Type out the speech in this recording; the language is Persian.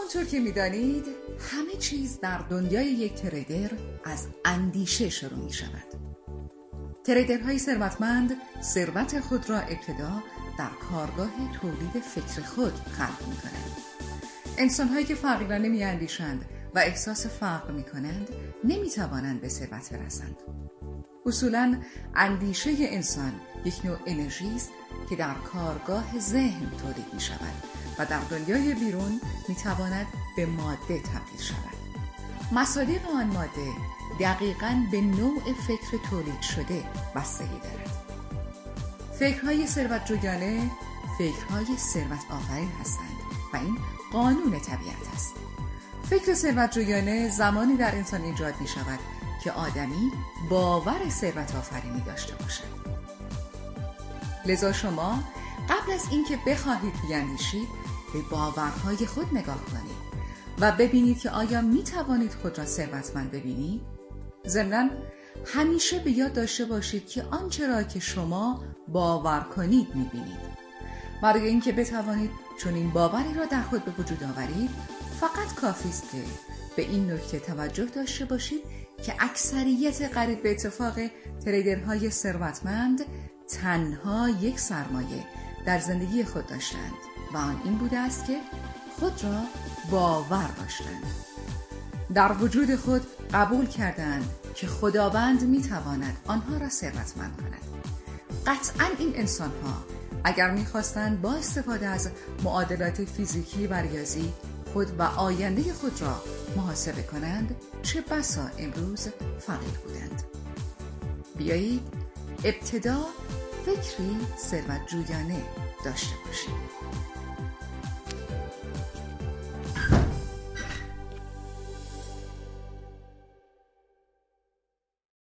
همونطور که می‌دانید همه چیز در دنیای یک تریدر از اندیشه شروع می‌شود. تریدرهای ثروتمند ثروت خود را ابتدا در کارگاه تولید فکر خود خلق می‌کنند. انسان‌هایی که فقیرانه می‌اندیشند و احساس فقر می‌کنند نمی‌توانند به ثروت برسند. اصولاً اندیشه انسان یک نوع انرژی است که در کارگاه ذهن تولید می‌شود و در دنیای بیرون می‌تواند به ماده تبدیل شود. مصادیق آن ماده دقیقاً به نوع فکر تولید شده بستگی دارد. فکرهای ثروتجویانه فکرهای ثروت آفرین هستند و این قانون طبیعت است. فکر ثروتجویانه زمانی در انسان ایجاد می‌شود که آدمی باور ثروت آفرینی داشته باشد. لذا شما قبل از اینکه بخواهید بیاندیشید به باورهای خود نگاه کنید و ببینید که آیا می توانید خود را ثروتمند ببینید. ضمناً همیشه به یاد داشته باشید که آنچه را که شما باور کنید می بینید. برای اینکه بتوانید چنین باوری را در خود به وجود آورید فقط کافی است که به این نکته توجه داشته باشید که اکثریت قریب به اتفاق تریدرهای ثروتمند تنها یک سرمایه در زندگی خود داشتند و آن این بوده است که خود را باور داشتند. در وجود خود قبول کردند که خداوند میتواند آنها را ثروتمند کند. قطعاً این انسانها اگر میخواستند با استفاده از معادلات فیزیکی و ریاضی خود و آینده خود را محاسبه کنند چه بسا امروز فقیر بودند. بیایید ابتدا فکری ثروتجویانه داشته باشید.